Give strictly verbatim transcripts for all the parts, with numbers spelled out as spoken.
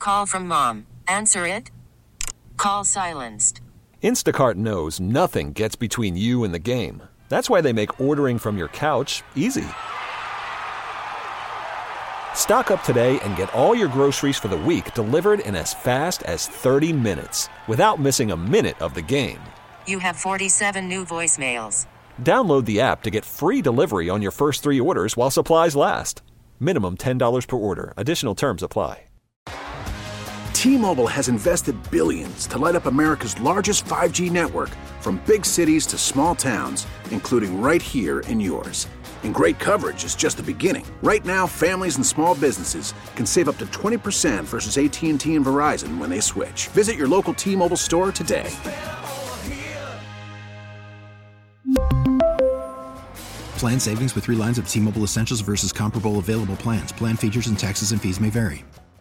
Call from mom. Answer it. Call silenced. Instacart knows nothing gets between you and the game. That's why they make ordering from your couch easy. Stock up today and get all your groceries for the week delivered in as fast as thirty minutes without missing a minute of the game. You have forty-seven new voicemails. Download the app to get free delivery on your first three orders while supplies last. Minimum ten dollars per order. Additional terms apply. T-Mobile has invested billions to light up America's largest five G network, from big cities to small towns, including right here in yours. And great coverage is just the beginning. Right now, families and small businesses can save up to twenty percent versus A T and T and Verizon when they switch. Visit your local T-Mobile store today. Plan savings with three lines of T-Mobile Essentials versus comparable available plans. Plan features and taxes and fees may vary.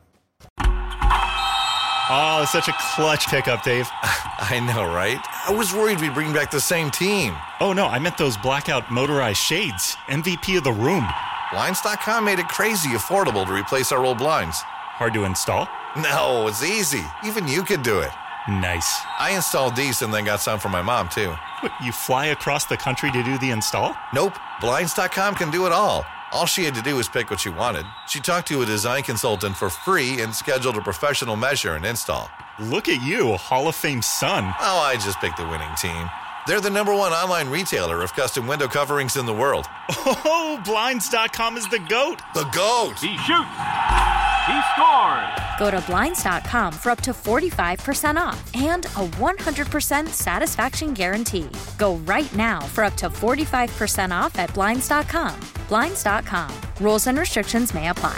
Oh, it's such a clutch pickup, Dave. I know, right? I was worried we'd bring back the same team. Oh, no, I meant those blackout motorized shades. M V P of the room. Blinds dot com made it crazy affordable to replace our old blinds. Hard to install? No, it's easy. Even you could do it. Nice. I installed these and then got some for my mom, too. What, you fly across the country to do the install? Nope. Blinds dot com can do it all. All she had to do was pick what she wanted. She talked to a design consultant for free and scheduled a professional measure and install. Look at you, Hall of Fame son. Oh, I just picked the winning team. They're the number one online retailer of custom window coverings in the world. Oh, Blinds dot com is the GOAT. The GOAT! He shoots! He scores! Go to Blinds dot com for up to forty-five percent off and a one hundred percent satisfaction guarantee. Go right now for up to forty-five percent off at Blinds dot com. Blinds dot com. Rules and restrictions may apply.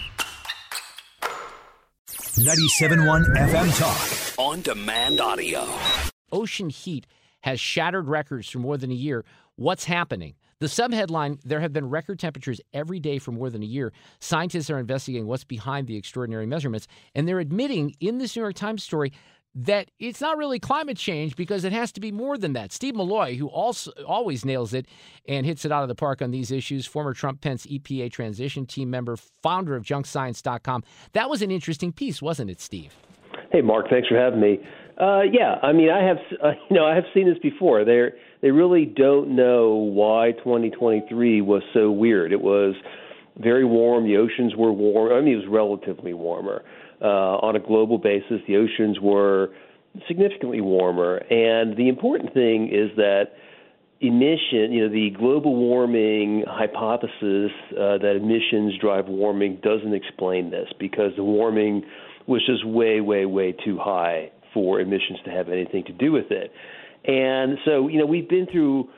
ninety-seven point one F M Talk. On demand audio. Ocean heat has shattered records for more than a year. What's happening? The subheadline, there have been record temperatures every day for more than a year. Scientists are investigating what's behind the extraordinary measurements, and they're admitting in this New York Times story that it's not really climate change because it has to be more than that. Steve Malloy, who also always nails it and hits it out of the park on these issues, former Trump-Pence E P A transition team member, founder of junk science dot com. That was an interesting piece, wasn't it, Steve? Hey, Mark, thanks for having me. Uh, yeah, I mean, I have, uh, you know, I have seen this before. They they really don't know why twenty twenty-three was so weird. It was very warm. The oceans were warm. I mean, it was relatively warmer. Uh, on a global basis, the oceans were significantly warmer. And the important thing is that emission, you know, the global warming hypothesis uh, that emissions drive warming doesn't explain this, because the warming was just way, way, way too high for emissions to have anything to do with it. And so, you know, we've been through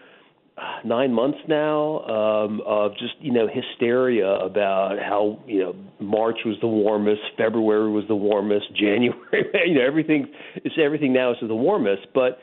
nine months now um, of just, you know, hysteria about how, you know, March was the warmest, February was the warmest, January, you know, everything, it's everything now is the warmest, but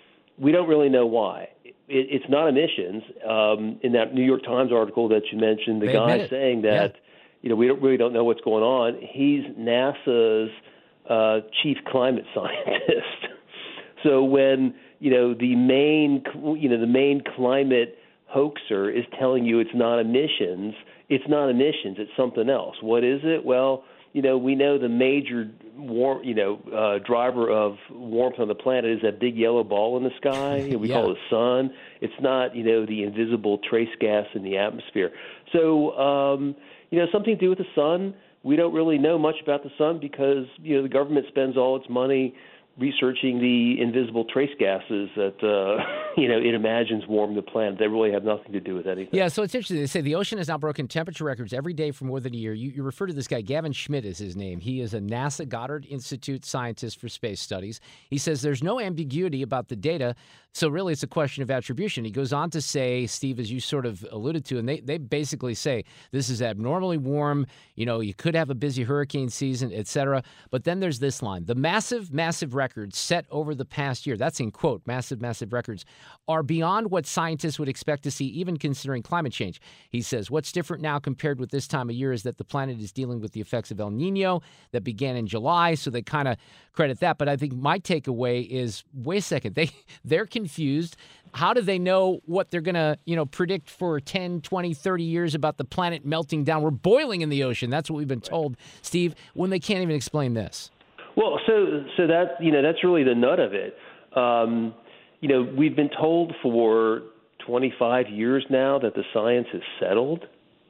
we don't really know why. It, it's not emissions. Um, in that New York Times article that you mentioned, the They guy admit it. saying that, Yeah. you know, we don't, really don't know what's going on. He's NASA's uh, chief climate scientist. So when, you know, the main, you know, the main climate hoaxer is telling you it's not emissions, it's not emissions, it's something else. What is it? Well, you know, we know the major warm, you know, uh, driver of warmth on the planet is that big yellow ball in the sky. You know, we Yeah. call it the sun. It's not, you know, the invisible trace gas in the atmosphere. So, um, you know, something to do with the sun. We don't really know much about the sun because, you know, the government spends all its money researching the invisible trace gases that, uh, you know, it imagines warm the planet. They really have nothing to do with anything. Yeah, so it's interesting. They say the ocean has now broken temperature records every day for more than a year. You, you refer to this guy, Gavin Schmidt is his name. He is a NASA Goddard Institute scientist for space studies. He says there's no ambiguity about the data, so really it's a question of attribution. He goes on to say, Steve, as you sort of alluded to, and they, they basically say this is abnormally warm, you know, you could have a busy hurricane season, et cetera. But then there's this line, the massive, massive record records set over the past year, that's in quote, massive, massive records, are beyond what scientists would expect to see, even considering climate change. He says, what's different now compared with this time of year is that the planet is dealing with the effects of El Nino that began in July, so they kind of credit that. But I think my takeaway is, wait a second, they, they're confused. How do they know what they're going to, you know, predict for ten, twenty, thirty years about the planet melting down? We're boiling in the ocean. That's what we've been told, Steve, when they can't even explain this. Well, so so that, you know, that's really the nut of it. Um, you know, we've been told for twenty-five years now that the science is settled.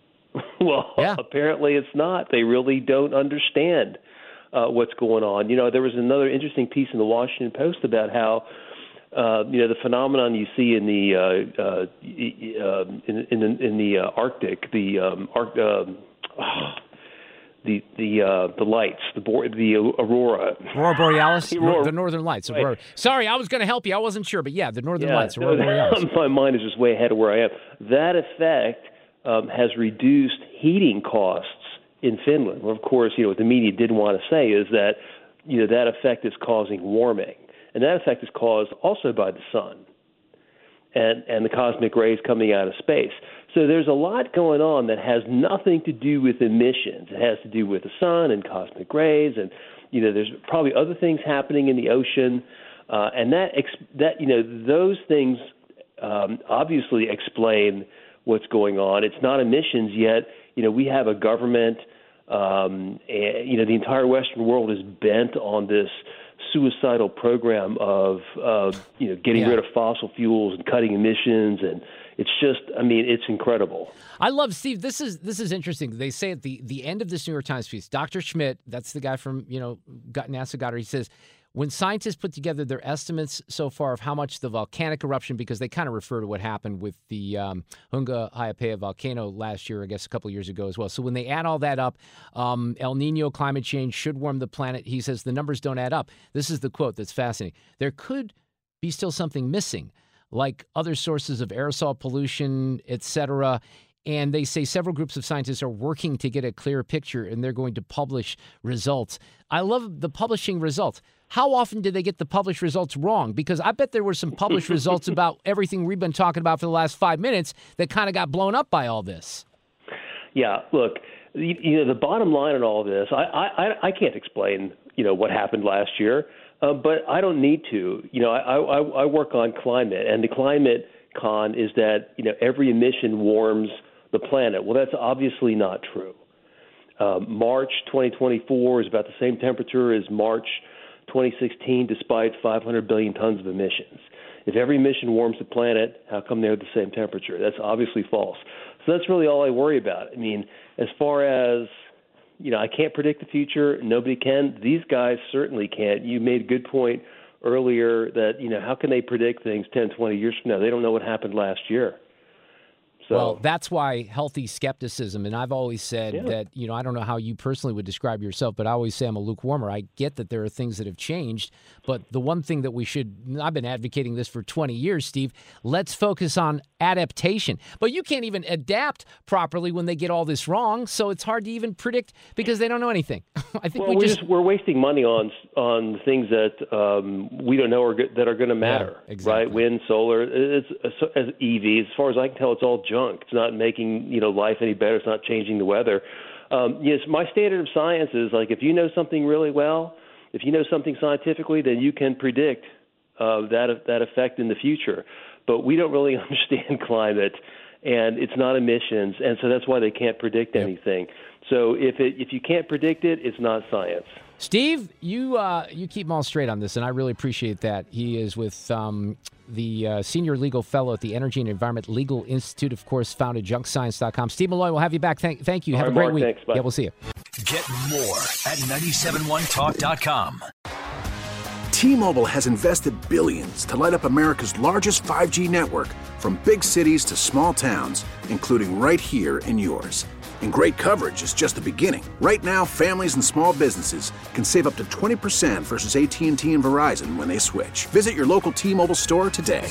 Well, yeah. Apparently it's not. They really don't understand uh, what's going on. You know, there was another interesting piece in the Washington Post about how Uh, you know, the phenomenon you see in the uh, uh, in, in the in the uh, Arctic, the um, Arc, um, oh, the the uh, the lights, the bo- the aurora, aurora borealis, the, aurora. the northern lights. Right. Aurora. Sorry, I was going to help you. I wasn't sure, but yeah, the northern yeah, lights, aurora borealis. My mind is just way ahead of where I am. That effect um, has reduced heating costs in Finland. Well, of course, you know what the media didn't want to say is that you know that effect is causing warming. And that effect is caused also by the sun and, and the cosmic rays coming out of space. So there's a lot going on that has nothing to do with emissions. It has to do with the sun and cosmic rays, and you know there's probably other things happening in the ocean, uh, and that that you know those things um, obviously explain what's going on. It's not emissions yet. You know we have a government. Um, and, you know the entire Western world is bent on this suicidal program of uh, you know getting yeah. rid of fossil fuels and cutting emissions, and it's just I mean it's incredible. I love Steve. This is this is interesting. They say at the the end of this New York Times piece, Doctor Schmidt, that's the guy from you know NASA Goddard. He says, when scientists put together their estimates so far of how much the volcanic eruption, because they kind of refer to what happened with the um, Hunga Ha'apai volcano last year, I guess a couple of years ago as well. So when they add all that up, um, El Nino climate change should warm the planet. He says the numbers don't add up. This is the quote that's fascinating. There could be still something missing, like other sources of aerosol pollution, et cetera. And they say several groups of scientists are working to get a clear picture, and they're going to publish results. I love the publishing results. How often do they get the published results wrong? Because I bet there were some published results about everything we've been talking about for the last five minutes that kind of got blown up by all this. Yeah, look, you, you know, the bottom line in all this, I, I, I can't explain, you know, what happened last year, uh, but I don't need to. You know, I, I, I work on climate, and the climate con is that, you know, every emission warms the planet. Well, that's obviously not true. Um, March twenty twenty-four is about the same temperature as March twenty sixteen, despite five hundred billion tons of emissions. If every emission warms the planet, how come they're the same temperature? That's obviously false. So that's really all I worry about. I mean, as far as, you know, I can't predict the future. Nobody can. These guys certainly can't. You made a good point earlier that, you know, how can they predict things ten, twenty years from now? They don't know what happened last year. So, well, that's why healthy skepticism, and I've always said yeah. that, you know, I don't know how you personally would describe yourself, but I always say I'm a lukewarmer. I get that there are things that have changed, but the one thing that we should, I've been advocating this for twenty years, Steve, let's focus on adaptation. But you can't even adapt properly when they get all this wrong, so it's hard to even predict because they don't know anything. I think well, we we're just... just we're wasting money on on things that um, we don't know are go- that are going to matter, yeah, exactly. right? Wind, solar, it's, it's as E Vs. As far as I can tell, it's all junk. It's not making you know life any better. It's not changing the weather. Um, yes, my standard of science is like if you know something really well, if you know something scientifically, then you can predict uh, that that effect in the future. But we don't really understand climate, and it's not emissions, and so that's why they can't predict yep. anything. So if it if you can't predict it, it's not science. Steve, you uh, you keep them all straight on this, and I really appreciate that. He is with um, the uh, Senior Legal Fellow at the Energy and Environment Legal Institute, of course, founded junk science dot com. Steve Milloy, we'll have you back. Thank, thank you. All Have right, a great Mark, week. Thanks, bye. Yeah, we'll see you. Get more at nine seven one talk dot com. T-Mobile has invested billions to light up America's largest five G network, from big cities to small towns, including right here in yours. And great coverage is just the beginning. Right now, families and small businesses can save up to twenty percent versus A T and T and Verizon when they switch. Visit your local T-Mobile store today.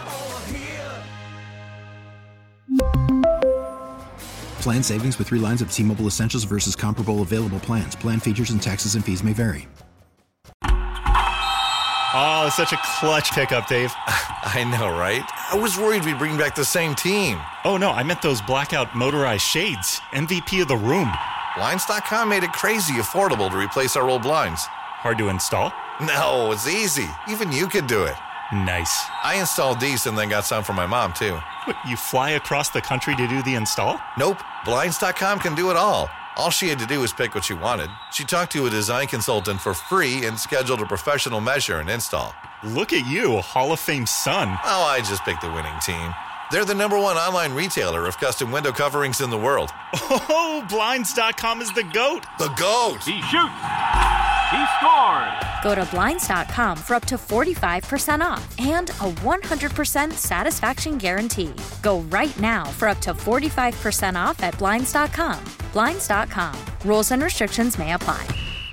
Plan savings with three lines of T-Mobile Essentials versus comparable available plans. Plan features and taxes and fees may vary. Oh, such a clutch pickup, Dave. I know, right? I was worried we'd bring back the same team. Oh, no, I meant those blackout motorized shades. M V P of the room. Blinds dot com made it crazy affordable to replace our old blinds. Hard to install? No, it's easy. Even you could do it. Nice. I installed these and then got some for my mom, too. What, you fly across the country to do the install? Nope. Blinds dot com can do it all. All she had to do was pick what she wanted. She talked to a design consultant for free and scheduled a professional measure and install. Look at you, a Hall of Fame son. Oh, I just picked the winning team. They're the number one online retailer of custom window coverings in the world. Oh, Blinds dot com is the GOAT. The GOAT! He shoots! He scores! Go to Blinds dot com for up to forty-five percent off and a one hundred percent satisfaction guarantee. Go right now for up to forty-five percent off at Blinds dot com. Blinds dot com. Rules and restrictions may apply.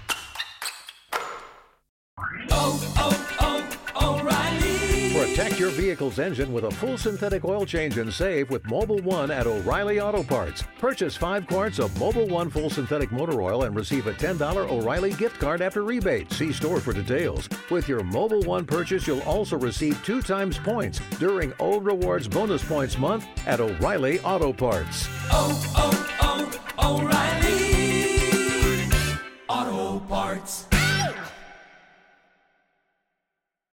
Oh, oh, oh, O'Reilly! Protect your vehicle's engine with a full synthetic oil change and save with Mobil one at O'Reilly Auto Parts. Purchase five quarts of Mobil one full synthetic motor oil and receive a ten dollars O'Reilly gift card after rebate. See store for details. With your Mobil one purchase, you'll also receive two times points during O Rewards Bonus Points Month at O'Reilly Auto Parts. Oh, oh, oh, O'Reilly Auto Parts.